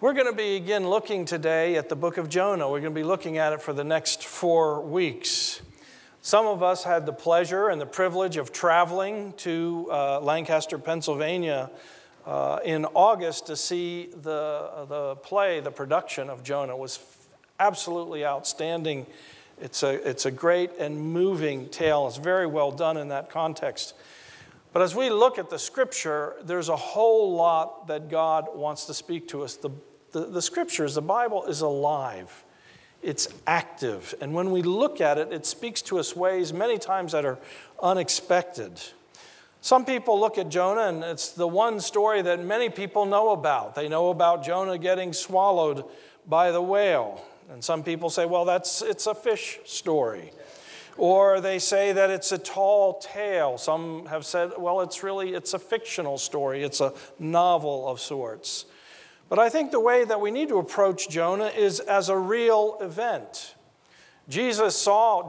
We're going to begin looking today at the book of Jonah. We're going to be looking at it for the next 4 weeks. Some of us had the pleasure and the privilege of traveling to Lancaster, Pennsylvania in August to see the play, the production of Jonah. It was absolutely outstanding. It's a great and moving tale. It's very well done in that context. But as we look at the Scripture, there's a whole lot that God wants to speak to us. The Scriptures, the Bible is alive. It's active. And when we look at it, it speaks to us ways many times that are unexpected. Some people look at Jonah, and it's the one story that many people know about. They know about Jonah getting swallowed by the whale. And some people say, well, it's a fish story. Or they say that it's a tall tale. Some have said, well, it's a fictional story. It's a novel of sorts. But I think the way that we need to approach Jonah is as a real event. Jesus saw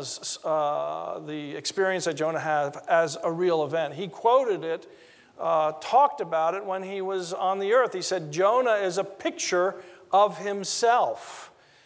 the experience that Jonah had as a real event. He quoted it, talked about it when he was on the earth. He said, Jonah is a picture of himself.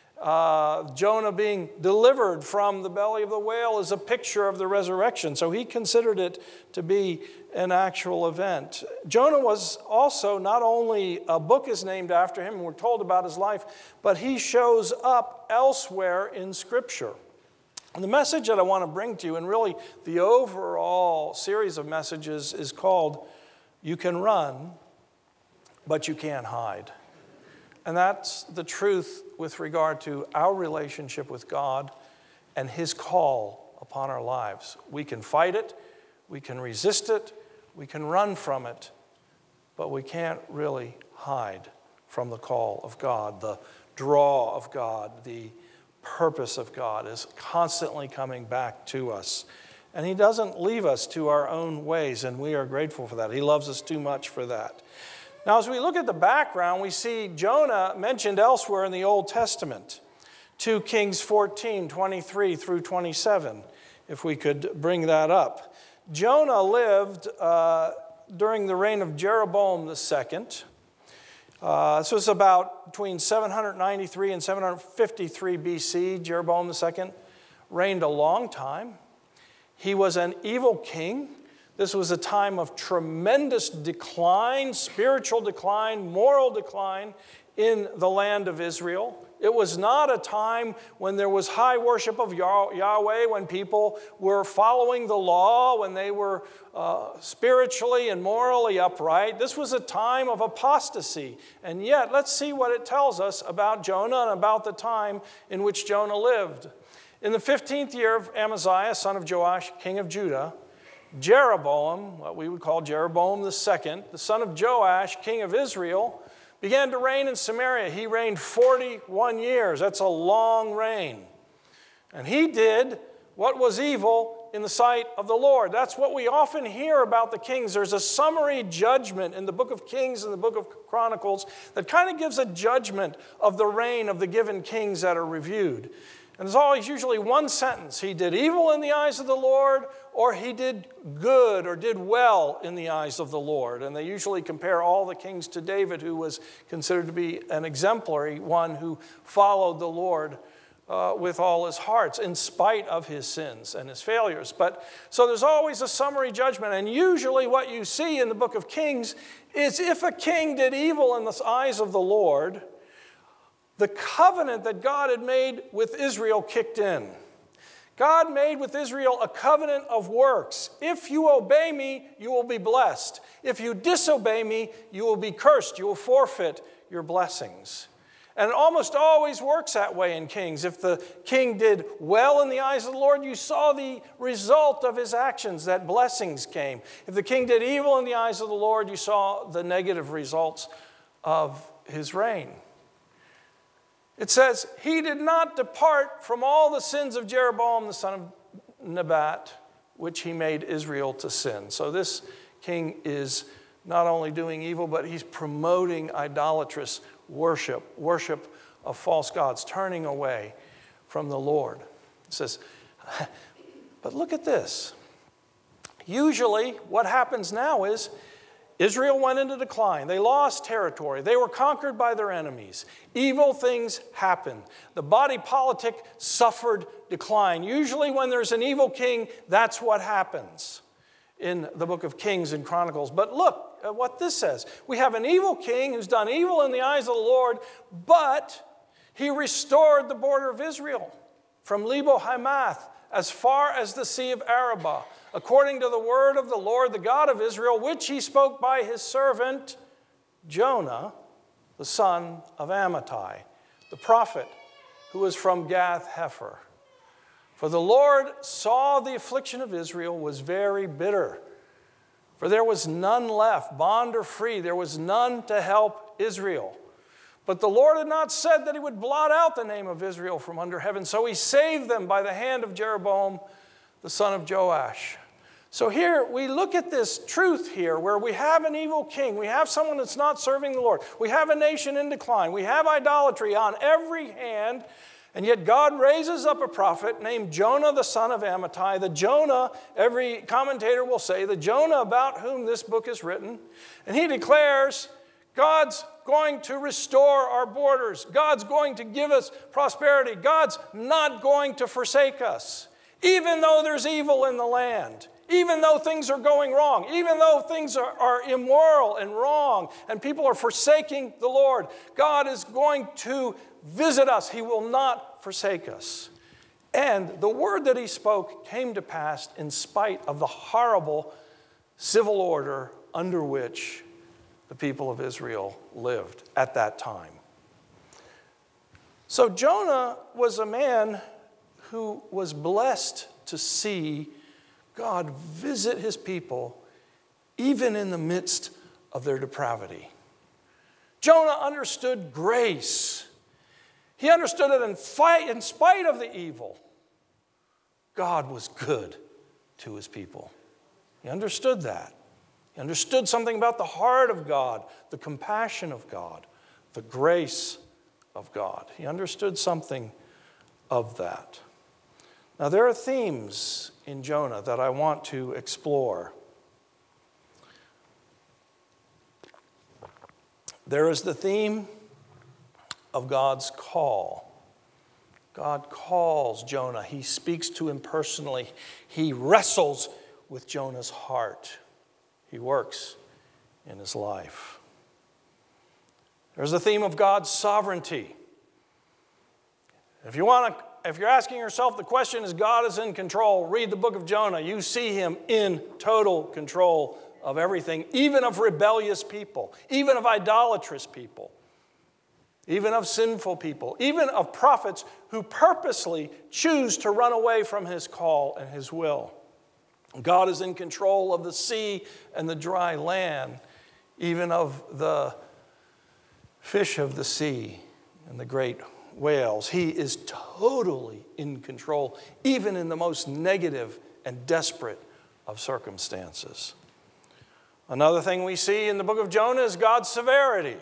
Jonah being delivered from the belly of the whale is a picture of the resurrection. So he considered it to be an actual event. Jonah was also, not only a book is named after him, and we're told about his life, but he shows up elsewhere in Scripture. And the message that I want to bring to you, and really the overall series of messages, is called, You Can Run, But You Can't Hide. And that's the truth with regard to our relationship with God and His call upon our lives. We can fight it, we can resist it, we can run from it, but we can't really hide from the call of God. The draw of God, the purpose of God is constantly coming back to us. And He doesn't leave us to our own ways, and we are grateful for that. He loves us too much for that. Now, as we look at the background, we see Jonah mentioned elsewhere in the Old Testament. 2 Kings 14, 23 through 27, if we could bring that up. Jonah lived during the reign of Jeroboam II. This was about between 793 and 753 BC. Jeroboam II reigned a long time. He was an evil king. This was a time of tremendous decline, spiritual decline, moral decline in the land of Israel. It was not a time when there was high worship of Yahweh, when people were following the law, when they were spiritually and morally upright. This was a time of apostasy. And yet, let's see what it tells us about Jonah and about the time in which Jonah lived. In the 15th year of Amaziah, son of Joash, king of Judah, Jeroboam, what we would call Jeroboam II, the son of Joash, king of Israel, began to reign in Samaria. He reigned 41 years. That's a long reign. And he did what was evil in the sight of the Lord. That's what we often hear about the kings. There's a summary judgment in the book of Kings and the book of Chronicles that kind of gives a judgment of the reign of the given kings that are reviewed. And there's always usually one sentence. He did evil in the eyes of the Lord, or he did good or did well in the eyes of the Lord. And they usually compare all the kings to David, who was considered to be an exemplary one who followed the Lord with all his hearts, in spite of his sins and his failures. So there's always a summary judgment. And usually what you see in the book of Kings is if a king did evil in the eyes of the Lord, the covenant that God had made with Israel kicked in. God made with Israel a covenant of works. If you obey me, you will be blessed. If you disobey me, you will be cursed. You will forfeit your blessings. And it almost always works that way in kings. If the king did well in the eyes of the Lord, you saw the result of his actions, that blessings came. If the king did evil in the eyes of the Lord, you saw the negative results of his reign. It says, he did not depart from all the sins of Jeroboam, the son of Nebat, which he made Israel to sin. So this king is not only doing evil, but he's promoting idolatrous worship of false gods, turning away from the Lord. It says, but look at this. Usually what happens now is Israel went into decline. They lost territory. They were conquered by their enemies. Evil things happened. The body politic suffered decline. Usually when there's an evil king, that's what happens in the book of Kings and Chronicles. But look at what this says. We have an evil king who's done evil in the eyes of the Lord, but he restored the border of Israel from Lebo Hamath as far as the Sea of Arabah, according to the word of the Lord, the God of Israel, which he spoke by his servant Jonah, the son of Amittai, the prophet who was from Gath-hepher. For the Lord saw the affliction of Israel was very bitter, for there was none left, bond or free, there was none to help Israel. But the Lord had not said that he would blot out the name of Israel from under heaven, so he saved them by the hand of Jeroboam, the son of Joash. So here we look at this truth here where we have an evil king. We have someone that's not serving the Lord. We have a nation in decline. We have idolatry on every hand. And yet God raises up a prophet named Jonah, the son of Amittai. The Jonah, every commentator will say, the Jonah about whom this book is written. And he declares, God's going to restore our borders. God's going to give us prosperity. God's not going to forsake us. Even though there's evil in the land. Even though things are going wrong, even though things are immoral and wrong, and people are forsaking the Lord, God is going to visit us. He will not forsake us. And the word that he spoke came to pass in spite of the horrible civil order under which the people of Israel lived at that time. So Jonah was a man who was blessed to see God visit his people even in the midst of their depravity. Jonah understood grace. He understood it in spite of the evil. God was good to his people. He understood that. He understood something about the heart of God, the compassion of God, the grace of God. He understood something of that. Now, there are themes in Jonah that I want to explore. There is the theme of God's call. God calls Jonah. He speaks to him personally. He wrestles with Jonah's heart. He works in his life. There's the theme of God's sovereignty. If you're asking yourself the question, is God is in control, read the book of Jonah. You see him in total control of everything, even of rebellious people, even of idolatrous people, even of sinful people, even of prophets who purposely choose to run away from his call and his will. God is in control of the sea and the dry land, even of the fish of the sea and the great whales. He is totally in control, even in the most negative and desperate of circumstances. Another thing we see in the book of Jonah is God's severity.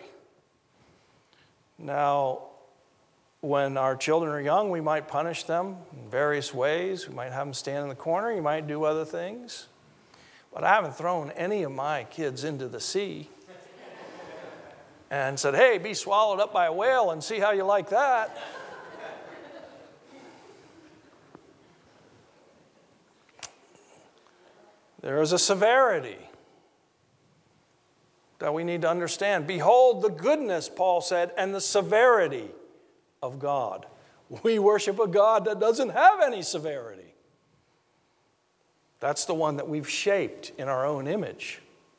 Now, when our children are young, we might punish them in various ways. We might have them stand in the corner. You might do other things. But I haven't thrown any of my kids into the sea and said, hey, be swallowed up by a whale and see how you like that. There is a severity that we need to understand. Behold the goodness, Paul said, and the severity of God. We worship a God that doesn't have any severity. That's the one that we've shaped in our own image.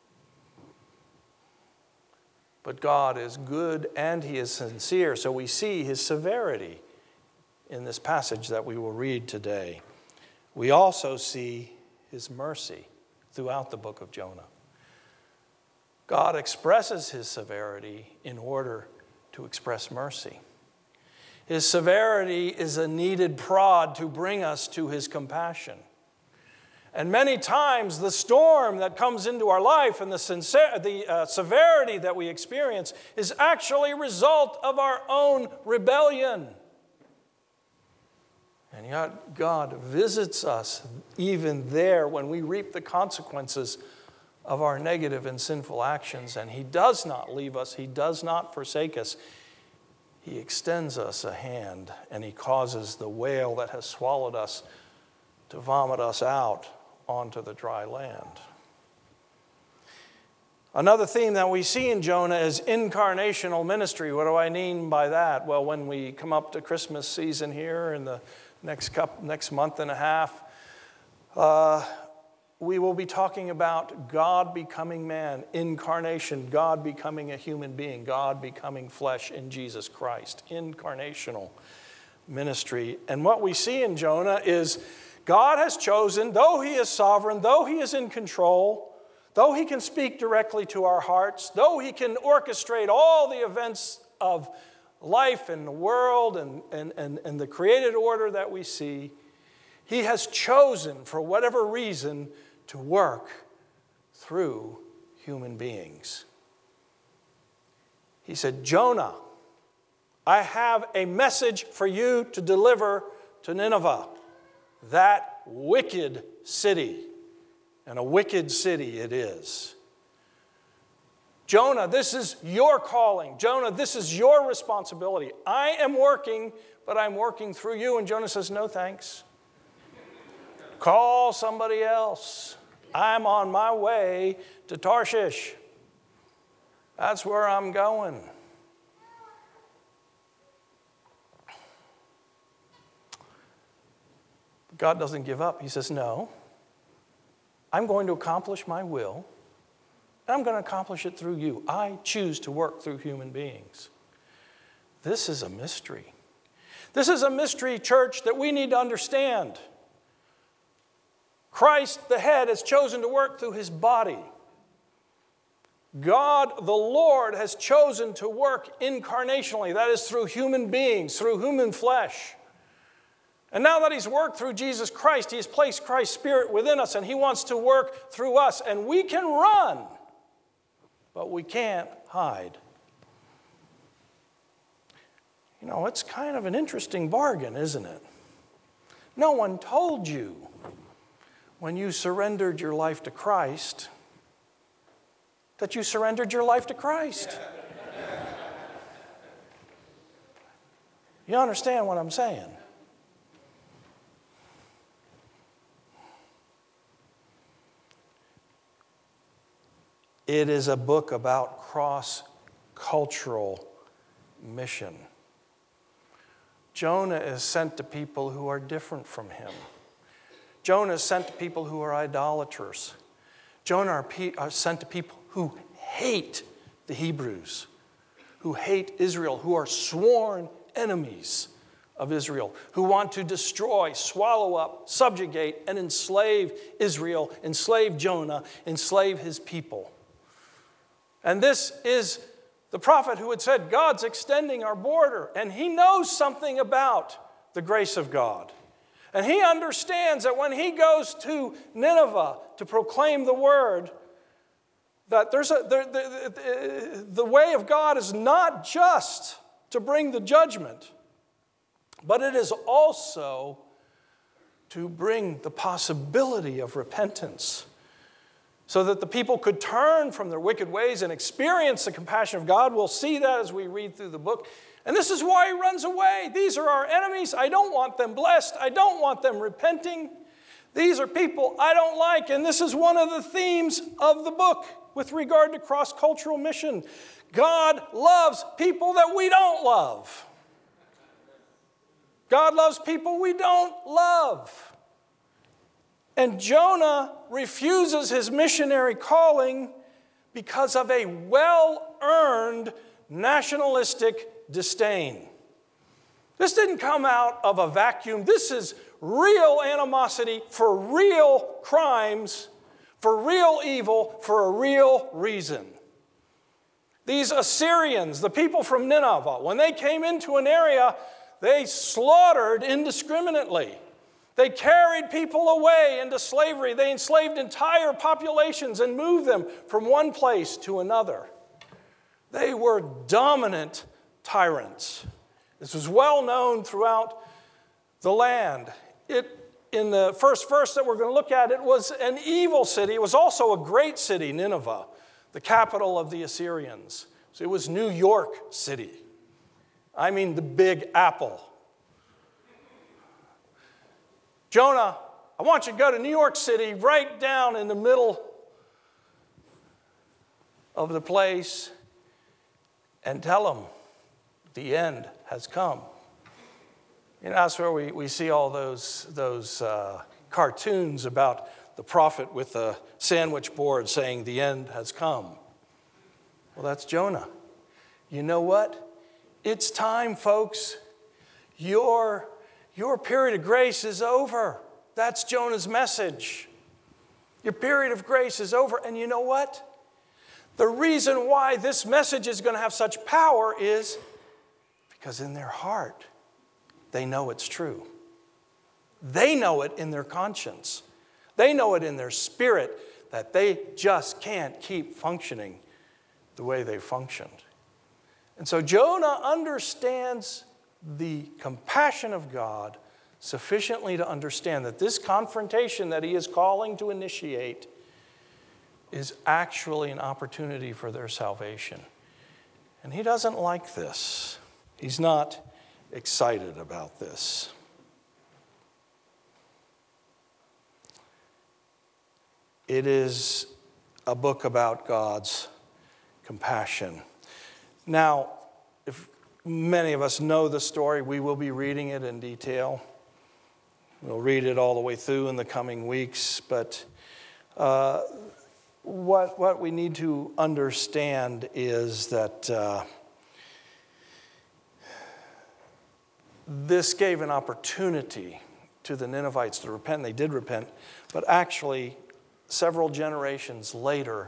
But God is good and he is sincere. So we see his severity in this passage that we will read today. We also see his mercy throughout the book of Jonah. God expresses his severity in order to express mercy. His severity is a needed prod to bring us to his compassion. And many times the storm that comes into our life and the severity that we experience is actually a result of our own rebellion. And yet God visits us even there when we reap the consequences of our negative and sinful actions. And He does not leave us. He does not forsake us. He extends us a hand, and He causes the whale that has swallowed us to vomit us out onto the dry land. Another theme that we see in Jonah is incarnational ministry. What do I mean by that? Well, when we come up to Christmas season here in the next month and a half, we will be talking about God becoming man, incarnation, God becoming a human being, God becoming flesh in Jesus Christ, incarnational ministry. And what we see in Jonah is God has chosen, though He is sovereign, though He is in control, though He can speak directly to our hearts, though He can orchestrate all the events of life and the world and the created order that we see, He has chosen, for whatever reason, to work through human beings. He said, Jonah, I have a message for you to deliver to Nineveh, that wicked city. And a wicked city it is. Jonah, this is your calling. Jonah, this is your responsibility. I am working, but I'm working through you. And Jonah says, no thanks. Call somebody else. I'm on my way to Tarshish. That's where I'm going. God doesn't give up. He says, no. I'm going to accomplish my will, and I'm going to accomplish it through you. I choose to work through human beings. This is a mystery. This is a mystery, church, that we need to understand. Christ, the head, has chosen to work through His body. God, the Lord, has chosen to work incarnationally. That is through human beings, through human flesh. And now that He's worked through Jesus Christ, He has placed Christ's Spirit within us, and He wants to work through us. And we can run, but we can't hide. You know, it's kind of an interesting bargain, isn't it? No one told you when you surrendered your life to Christ that you surrendered your life to Christ. You understand what I'm saying? It is a book about cross-cultural mission. Jonah is sent to people who are different from him. Jonah is sent to people who are idolaters. Jonah are sent to people who hate the Hebrews, who hate Israel, who are sworn enemies of Israel, who want to destroy, swallow up, subjugate, and enslave Israel, enslave Jonah, enslave his people. And this is the prophet who had said, God's extending our border, and he knows something about the grace of God. And he understands that when he goes to Nineveh to proclaim the word, that the way of God is not just to bring the judgment, but it is also to bring the possibility of repentance, so that the people could turn from their wicked ways and experience the compassion of God. We'll see that as we read through the book. And this is why he runs away. These are our enemies. I don't want them blessed. I don't want them repenting. These are people I don't like. And this is one of the themes of the book with regard to cross-cultural mission. God loves people that we don't love. God loves people we don't love. And Jonah refuses his missionary calling because of a well-earned nationalistic disdain. This didn't come out of a vacuum. This is real animosity for real crimes, for real evil, for a real reason. These Assyrians, the people from Nineveh, when they came into an area, they slaughtered indiscriminately. They carried people away into slavery. They enslaved entire populations and moved them from one place to another. They were dominant tyrants. This was well known throughout the land. It in the first verse that we're going to look at, it was an evil city. It was also a great city, Nineveh, the capital of the Assyrians. So it was New York City. I mean the Big Apple. Jonah, I want you to go to New York City, right down in the middle of the place, and tell them the end has come. You know, that's where we see all those cartoons about the prophet with the sandwich board saying the end has come. Well, that's Jonah. You know what? It's time, folks. Your period of grace is over. That's Jonah's message. Your period of grace is over. And you know what? The reason why this message is going to have such power is because in their heart, they know it's true. They know it in their conscience. They know it in their spirit that they just can't keep functioning the way they functioned. And so Jonah understands the compassion of God sufficiently to understand that this confrontation that he is calling to initiate is actually an opportunity for their salvation. And he doesn't like this. He's not excited about this. It is a book about God's compassion. Now, if many of us know the story, we will be reading it in detail. We'll read it all the way through in the coming weeks, but what we need to understand is that this gave an opportunity to the Ninevites to repent. They did repent, but actually, several generations later,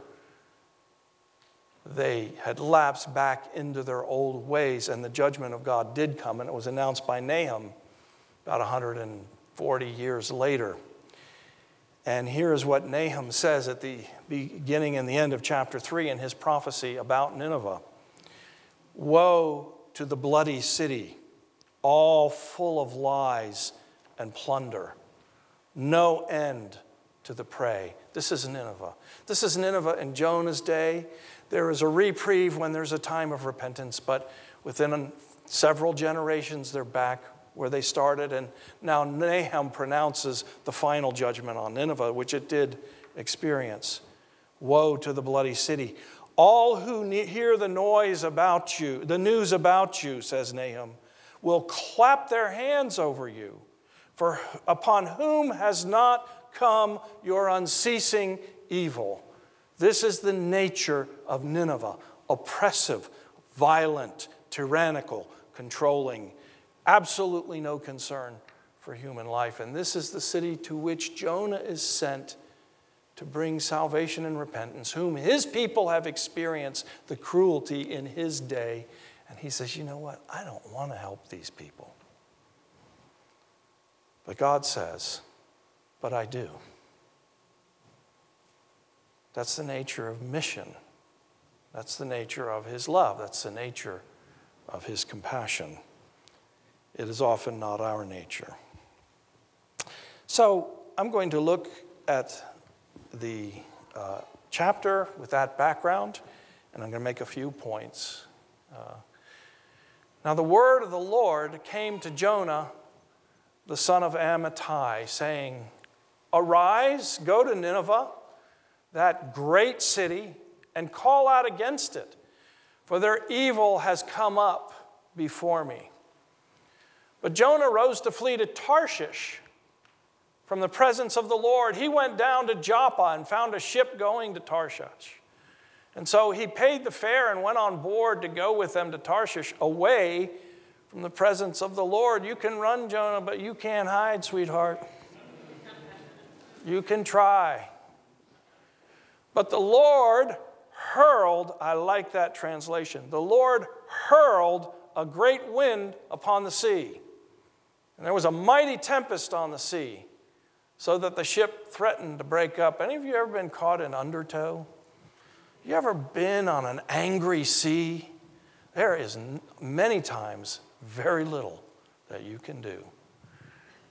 they had lapsed back into their old ways, and the judgment of God did come, and it was announced by Nahum about 140 years later. And here is what Nahum says at the beginning and the end of chapter 3 in his prophecy about Nineveh. Woe to the bloody city, all full of lies and plunder, no end to the prey. This is Nineveh. This is Nineveh in Jonah's day. There is a reprieve when there's a time of repentance, but within several generations, they're back where they started. And now Nahum pronounces the final judgment on Nineveh, which it did experience. Woe to the bloody city. All who hear the noise about you, the news about you, says Nahum, will clap their hands over you. For upon whom has not come your unceasing evil? This is the nature of Nineveh, oppressive, violent, tyrannical, controlling, absolutely no concern for human life. And this is the city to which Jonah is sent to bring salvation and repentance, whom his people have experienced the cruelty in his day. And he says, you know what? I don't want to help these people. But God says, but I do. That's the nature of mission. That's the nature of his love. That's the nature of his compassion. It is often not our nature. So I'm going to look at the chapter with that background, and I'm going to make a few points. Now the word of the Lord came to Jonah, the son of Amittai, saying, arise, go to Nineveh, that great city, and call out against it, for their evil has come up before me. But Jonah rose to flee to Tarshish from the presence of the Lord. He went down to Joppa and found a ship going to Tarshish. And so he paid the fare and went on board to go with them to Tarshish, away from the presence of the Lord. You can run, Jonah, but you can't hide, sweetheart. You can try. But the Lord hurled, I like that translation, the Lord hurled a great wind upon the sea. And there was a mighty tempest on the sea, so that the ship threatened to break up. Any of you ever been caught in undertow? You ever been on an angry sea? There is many times very little that you can do.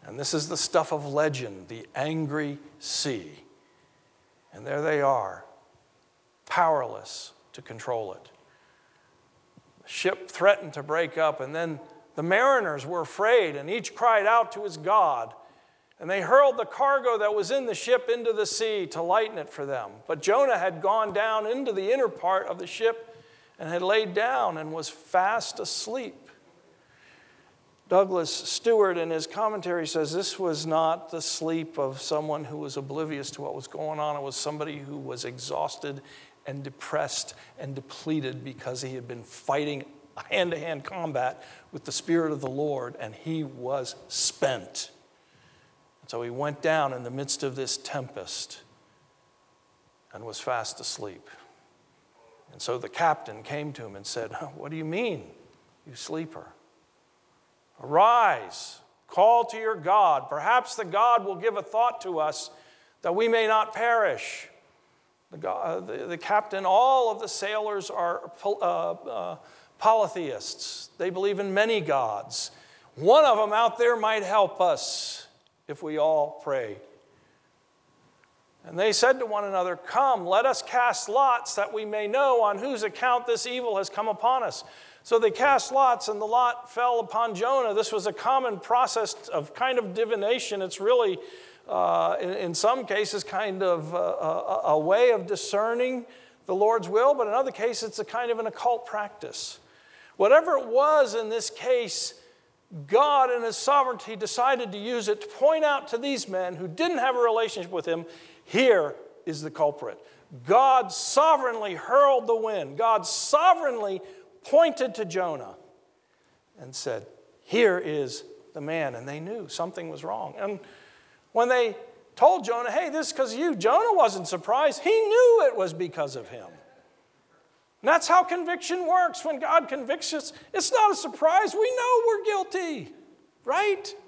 And this is the stuff of legend, the angry sea. And there they are, powerless to control it. The ship threatened to break up, and then the mariners were afraid, and each cried out to his God. And they hurled the cargo that was in the ship into the sea to lighten it for them. But Jonah had gone down into the inner part of the ship and had laid down and was fast asleep. Douglas Stewart in his commentary says this was not the sleep of someone who was oblivious to what was going on. It was somebody who was exhausted and depressed and depleted because he had been fighting hand-to-hand combat with the Spirit of the Lord, and he was spent. And so he went down in the midst of this tempest and was fast asleep. And so the captain came to him and said, "What do you mean, you sleeper? Arise, call to your God. Perhaps the God will give a thought to us that we may not perish." The captain, all of the sailors are polytheists. They believe in many gods. One of them out there might help us if we all pray. And they said to one another, "Come, let us cast lots that we may know on whose account this evil has come upon us." So they cast lots, and the lot fell upon Jonah. This was a common process of kind of divination. It's really, in some cases, kind of a way of discerning the Lord's will, but in other cases, it's a kind of an occult practice. Whatever it was in this case, God in his sovereignty decided to use it to point out to these men who didn't have a relationship with him, here is the culprit. God sovereignly hurled the wind. God sovereignly pointed to Jonah and said, "Here is the man." And they knew something was wrong. And when they told Jonah, "Hey, this is because of you," Jonah wasn't surprised. He knew it was because of him. And that's how conviction works. When God convicts us, it's not a surprise. We know we're guilty, right?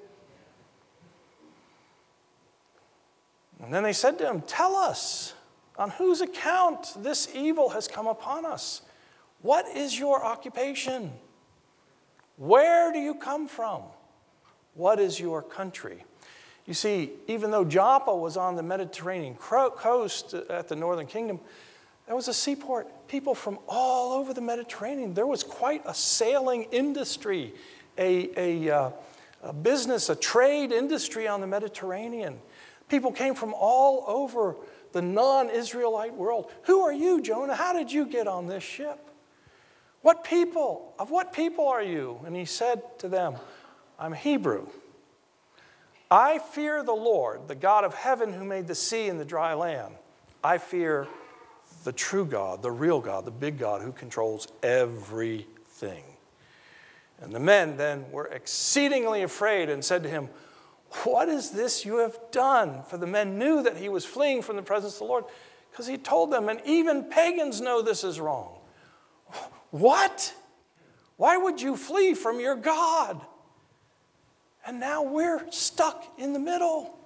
And then they said to him, "Tell us on whose account this evil has come upon us. What is your occupation? Where do you come from? What is your country?" You see, even though Joppa was on the Mediterranean coast at the northern kingdom, there was a seaport. People from all over the Mediterranean. There was quite a sailing industry, a business, a trade industry on the Mediterranean. People came from all over the non-Israelite world. "Who are you, Jonah? How did you get on this ship? What people are you?" And he said to them, "I'm Hebrew. I fear the Lord, the God of heaven who made the sea and the dry land. I fear the true God, the real God, the big God who controls everything." And the men then were exceedingly afraid and said to him, "What is this you have done?" For the men knew that he was fleeing from the presence of the Lord, because he told them, and even pagans know this is wrong. "What? Why would you flee from your God? And now we're stuck in the middle."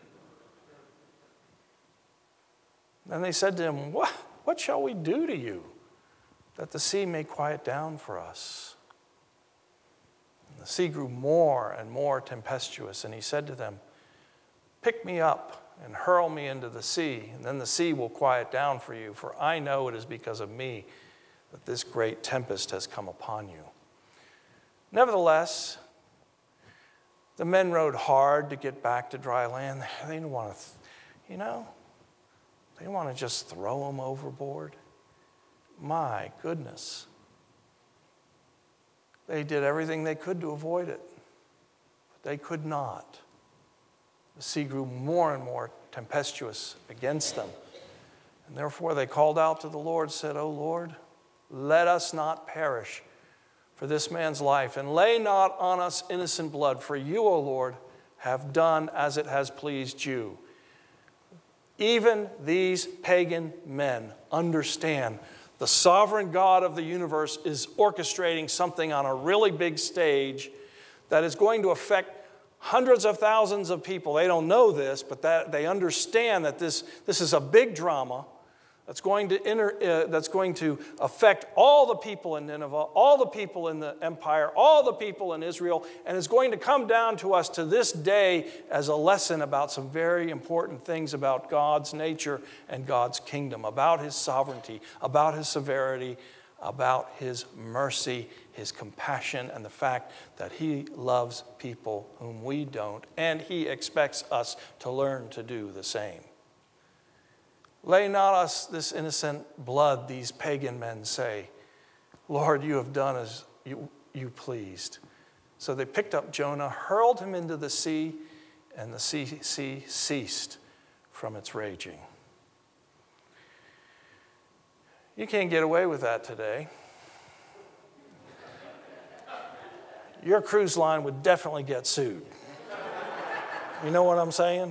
Then they said to him, What shall we do to you that the sea may quiet down for us?" And the sea grew more and more tempestuous, and he said to them, "Pick me up and hurl me into the sea, and then the sea will quiet down for you, for I know it is because of me that this great tempest has come upon you." Nevertheless, the men rowed hard to get back to dry land. They didn't want to, they didn't want to just throw them overboard. My goodness. They did everything they could to avoid it, but they could not. The sea grew more and more tempestuous against them. And therefore they called out to the Lord, said, "O Lord, let us not perish for this man's life, and lay not on us innocent blood, for you, O Lord, have done as it has pleased you." Even these pagan men understand the sovereign God of the universe is orchestrating something on a really big stage that is going to affect hundreds of thousands of people. They don't know this, but that they understand that this is a big drama. that's going to affect all the people in Nineveh, all the people in the empire, all the people in Israel, and is going to come down to us to this day as a lesson about some very important things about God's nature and God's kingdom, about his sovereignty, about his severity, about his mercy, his compassion, and the fact that he loves people whom we don't, and he expects us to learn to do the same. Lay not us this innocent blood, these pagan men say. Lord, you have done as you pleased. So they picked up Jonah, hurled him into the sea, and the sea ceased from its raging. You can't get away with that today. Your cruise line would definitely get sued. You know what I'm saying?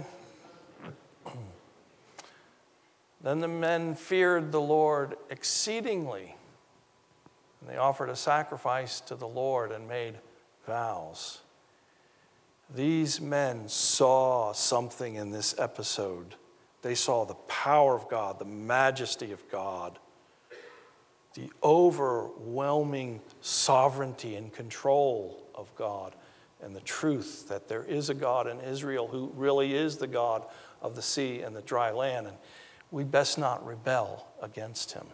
Then the men feared the Lord exceedingly, and they offered a sacrifice to the Lord and made vows. These men saw something in this episode. They saw the power of God, the majesty of God, the overwhelming sovereignty and control of God, and the truth that there is a God in Israel who really is the God of the sea and the dry land. And we best not rebel against him.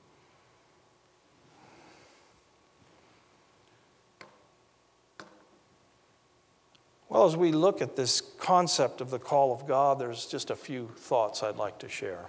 Well, as we look at this concept of the call of God, there's just a few thoughts I'd like to share.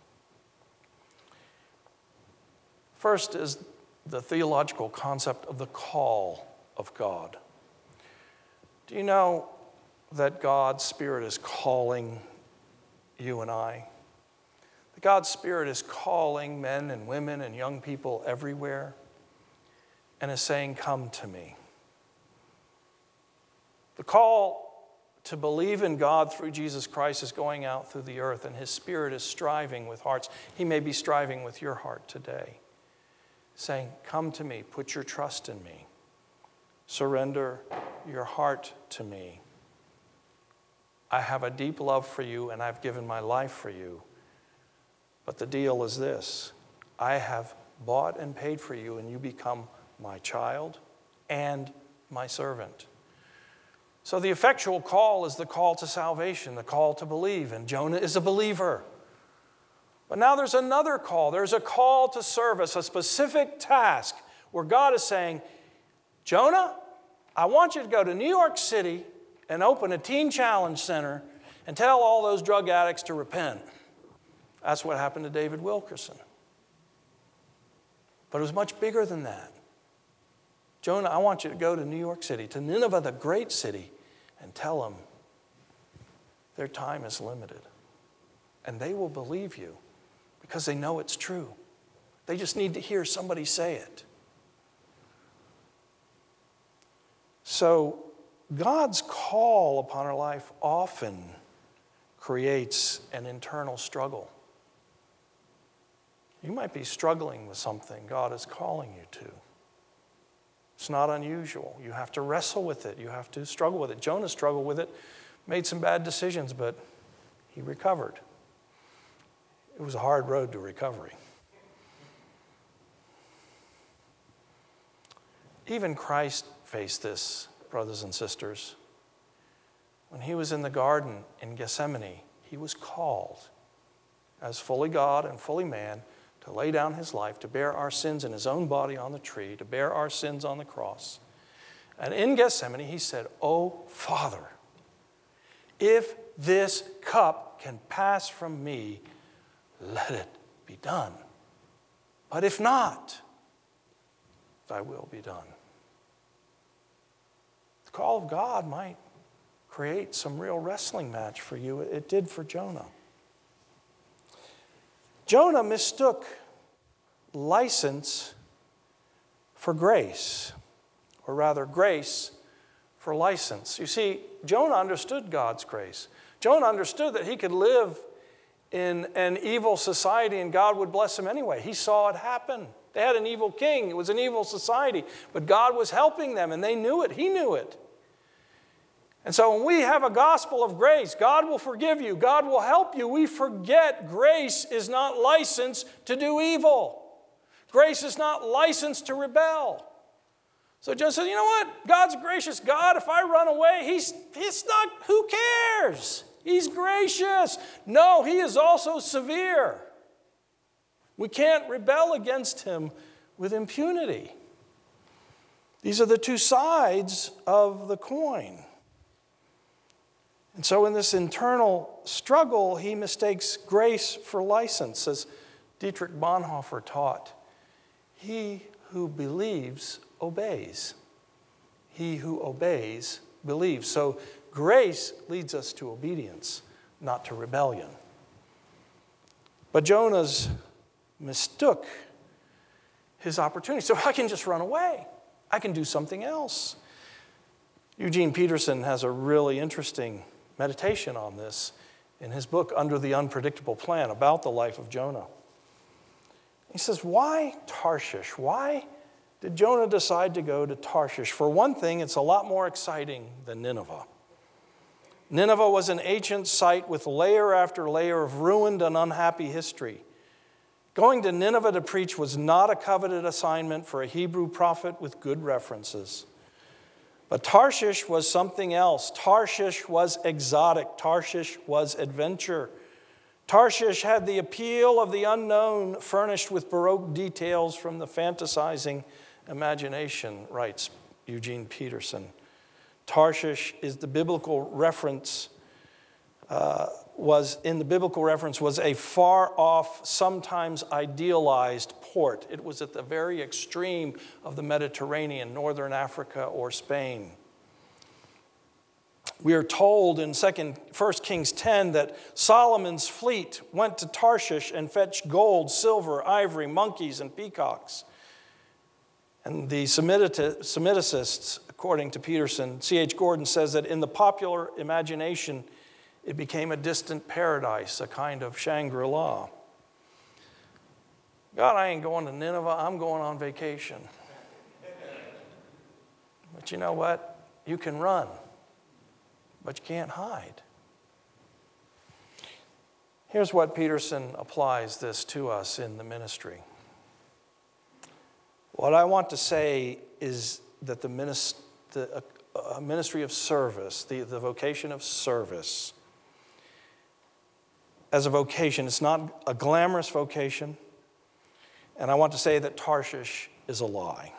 First is the theological concept of the call of God. Do you know that God's Spirit is calling you and I? God's Spirit is calling men and women and young people everywhere and is saying, come to me. The call to believe in God through Jesus Christ is going out through the earth, and his Spirit is striving with hearts. He may be striving with your heart today, saying, come to me, put your trust in me, surrender your heart to me. I have a deep love for you, and I've given my life for you. But the deal is this: I have bought and paid for you, and you become my child and my servant. So the effectual call is the call to salvation, the call to believe, and Jonah is a believer. But now there's another call. There's a call to service, a specific task where God is saying, Jonah, I want you to go to New York City and open a teen challenge center and tell all those drug addicts to repent. That's what happened to David Wilkerson. But it was much bigger than that. Jonah, I want you to go to New York City, to Nineveh, the great city, and tell them their time is limited. And they will believe you because they know it's true. They just need to hear somebody say it. So God's call upon our life often creates an internal struggle. You might be struggling with something God is calling you to. It's not unusual. You have to wrestle with it. You have to struggle with it. Jonah struggled with it, made some bad decisions, but he recovered. It was a hard road to recovery. Even Christ faced this, brothers and sisters. When he was in the garden in Gethsemane, he was called as fully God and fully man to lay down his life, to bear our sins in his own body on the tree, to bear our sins on the cross. And in Gethsemane, he said, "Oh, Father, if this cup can pass from me, let it be done. But if not, thy will be done." The call of God might create some real wrestling match for you. It did for Jonah. Jonah mistook license for grace, or rather grace for license. You see, Jonah understood God's grace. Jonah understood that he could live in an evil society and God would bless him anyway. He saw it happen. They had an evil king. It was an evil society, but God was helping them and they knew it. He knew it. And so when we have a gospel of grace, God will forgive you, God will help you, we forget grace is not licensed to do evil. Grace is not licensed to rebel. So Jonah says, you know what? God's a gracious God. If I run away, he's not, who cares? He's gracious. No, he is also severe. We can't rebel against him with impunity. These are the two sides of the coin. And so in this internal struggle, he mistakes grace for license. As Dietrich Bonhoeffer taught, he who believes obeys. He who obeys believes. So grace leads us to obedience, not to rebellion. But Jonah's mistook his opportunity. So I can just run away. I can do something else. Eugene Peterson has a really interesting meditation on this in his book, Under the Unpredictable Plan, about the life of Jonah. He says, why Tarshish? Why did Jonah decide to go to Tarshish? For one thing, it's a lot more exciting than Nineveh. Nineveh was an ancient site with layer after layer of ruined and unhappy history. Going to Nineveh to preach was not a coveted assignment for a Hebrew prophet with good references. But Tarshish was something else. Tarshish was exotic. Tarshish was adventure. Tarshish had the appeal of the unknown, furnished with Baroque details from the fantasizing imagination, writes Eugene Peterson. Tarshish is the biblical reference, was a far-off, sometimes idealized port. It was at the very extreme of the Mediterranean, northern Africa or Spain. We are told in 1 Kings 10 that Solomon's fleet went to Tarshish and fetched gold, silver, ivory, monkeys, and peacocks. And the Semiticists, according to Peterson, C.H. Gordon says that in the popular imagination, it became a distant paradise, a kind of Shangri-La. God, I ain't going to Nineveh, I'm going on vacation. But you know what? You can run, but you can't hide. Here's what Peterson applies this to us in the ministry. What I want to say is that the ministry of service, the vocation of service, as a vocation, it's not a glamorous vocation. And I want to say that Tarshish is a lie.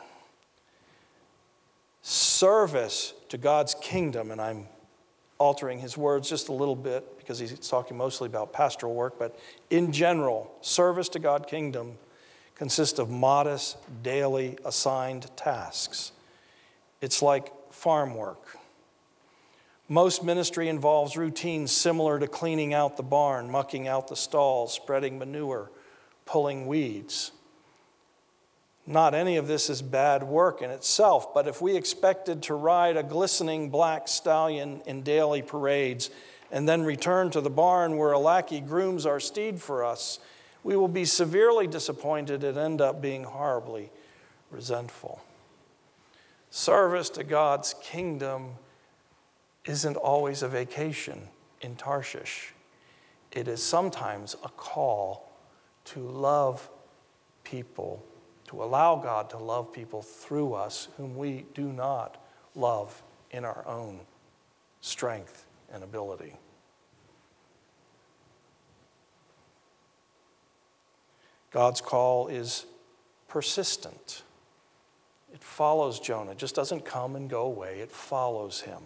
Service to God's kingdom, and I'm altering his words just a little bit because he's talking mostly about pastoral work, but in general, service to God's kingdom consists of modest, daily assigned tasks. It's like farm work. Most ministry involves routines similar to cleaning out the barn, mucking out the stalls, spreading manure, pulling weeds. Not any of this is bad work in itself, but if we expected to ride a glistening black stallion in daily parades and then return to the barn where a lackey grooms our steed for us, we will be severely disappointed and end up being horribly resentful. Service to God's kingdom isn't always a vacation in Tarshish. It is sometimes a call to love people, to allow God to love people through us whom we do not love in our own strength and ability. God's call is persistent. It follows Jonah. It just doesn't come and go away. It follows him.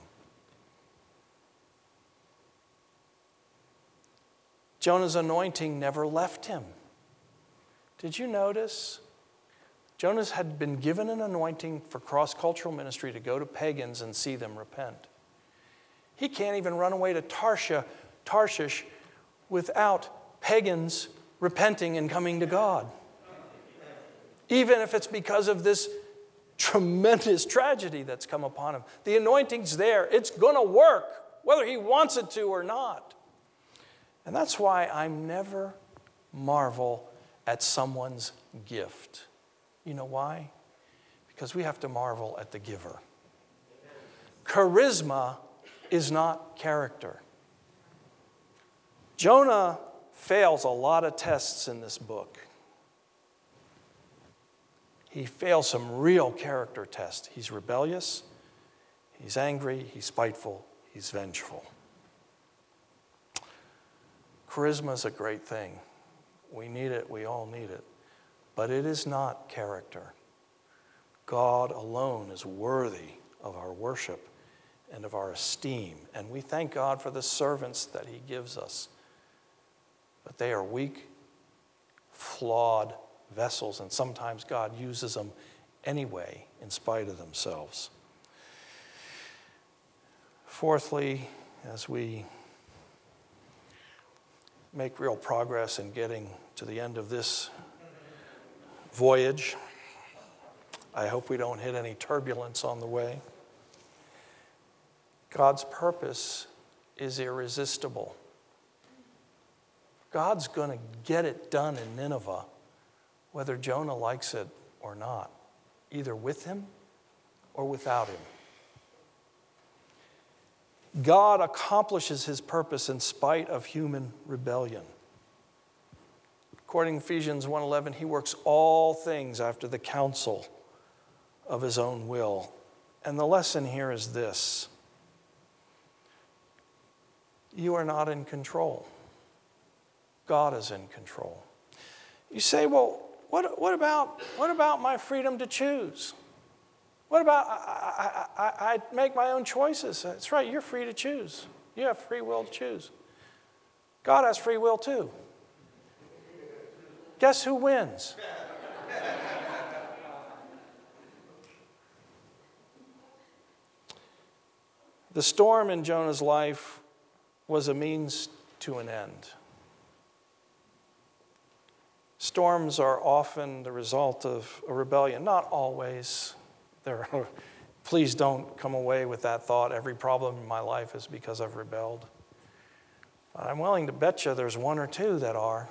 Jonah's anointing never left him. Did you notice? Jonah had been given an anointing for cross-cultural ministry to go to pagans and see them repent. He can't even run away to Tarshish without pagans repenting and coming to God. Even if it's because of this tremendous tragedy that's come upon him. The anointing's there. It's going to work, whether he wants it to or not. And that's why I never marvel at someone's gift. You know why? Because we have to marvel at the giver. Charisma is not character. Jonah fails a lot of tests in this book. He fails some real character tests. He's rebellious, he's angry, he's spiteful, he's vengeful. Charisma is a great thing. We need it, we all need it. But it is not character. God alone is worthy of our worship and of our esteem. And we thank God for the servants that he gives us. But they are weak, flawed vessels, and sometimes God uses them anyway in spite of themselves. Fourthly, as we make real progress in getting to the end of this voyage, I hope we don't hit any turbulence on the way. God's purpose is irresistible. God's going to get it done in Nineveh, whether Jonah likes it or not, either with him or without him. God accomplishes his purpose in spite of human rebellion. According to Ephesians 1:11, he works all things after the counsel of his own will. And the lesson here is this: you are not in control. God is in control. You say, well, what about my freedom to choose? What about I make my own choices? That's right, you're free to choose. You have free will to choose. God has free will too. Guess who wins? The storm in Jonah's life was a means to an end. Storms are often the result of a rebellion. Not always. Please don't come away with that thought, every problem in my life is because I've rebelled. But I'm willing to bet you there's one or two that are.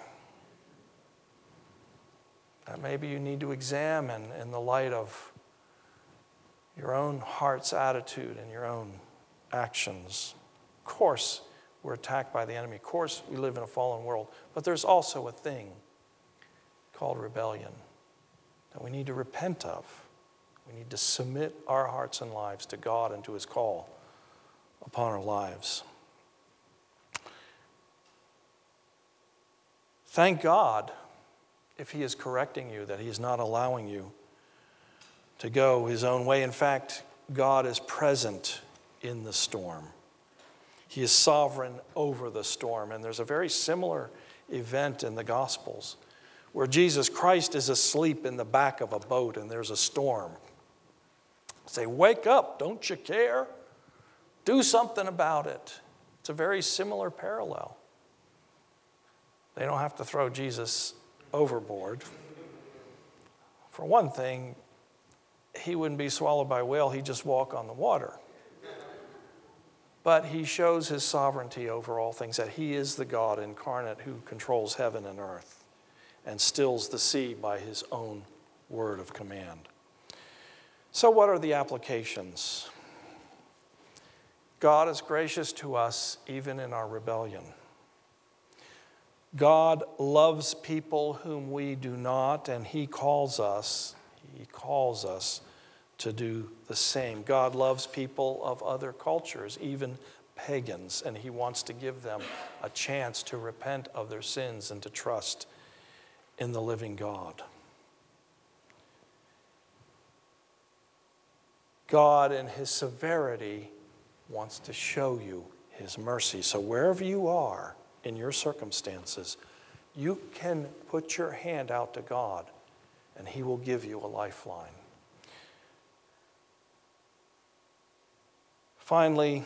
That maybe you need to examine in the light of your own heart's attitude and your own actions. Of course, we're attacked by the enemy. Of course, we live in a fallen world. But there's also a thing called rebellion that we need to repent of. We need to submit our hearts and lives to God and to his call upon our lives. Thank God if he is correcting you, that he is not allowing you to go his own way. In fact, God is present in the storm. He is sovereign over the storm. And there's a very similar event in the Gospels where Jesus Christ is asleep in the back of a boat and there's a storm. Say, wake up, don't you care? Do something about it. It's a very similar parallel. They don't have to throw Jesus overboard. For one thing, he wouldn't be swallowed by a whale, he'd just walk on the water. But he shows his sovereignty over all things, that he is the God incarnate who controls heaven and earth and stills the sea by his own word of command. So what are the applications? God is gracious to us even in our rebellion. God loves people whom we do not, and he calls us to do the same. God loves people of other cultures, even pagans, and he wants to give them a chance to repent of their sins and to trust in the living God. God, in his severity, wants to show you his mercy. So wherever you are in your circumstances, you can put your hand out to God, and he will give you a lifeline. Finally,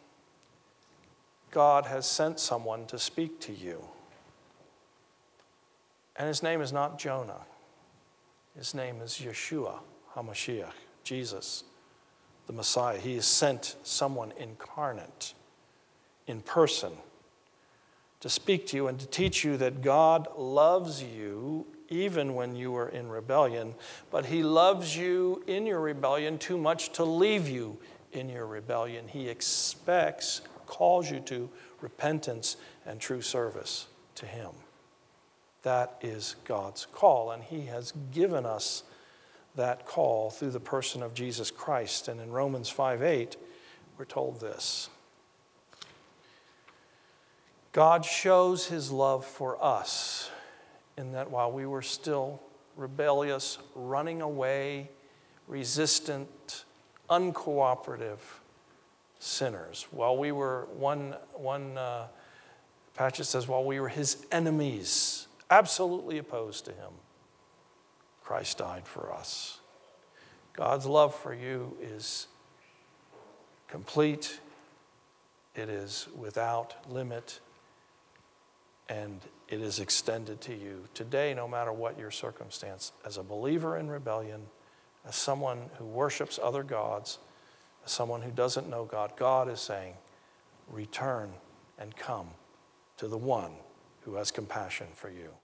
God has sent someone to speak to you. And his name is not Jonah. His name is Yeshua HaMashiach, Jesus, the Messiah. He has sent someone incarnate, in person, to speak to you and to teach you that God loves you even when you are in rebellion, but he loves you in your rebellion too much to leave you in your rebellion. He expects, calls you to repentance and true service to him. That is God's call, and he has given us that call through the person of Jesus Christ. And in Romans 5:8, we're told this: God shows his love for us in that while we were still rebellious, running away, resistant, uncooperative sinners, while we were, one passage says, while we were his enemies, absolutely opposed to him, Christ died for us. God's love for you is complete. It is without limit. And it is extended to you today, no matter what your circumstance. As a believer in rebellion, as someone who worships other gods, as someone who doesn't know God, God is saying, return and come to the one who has compassion for you.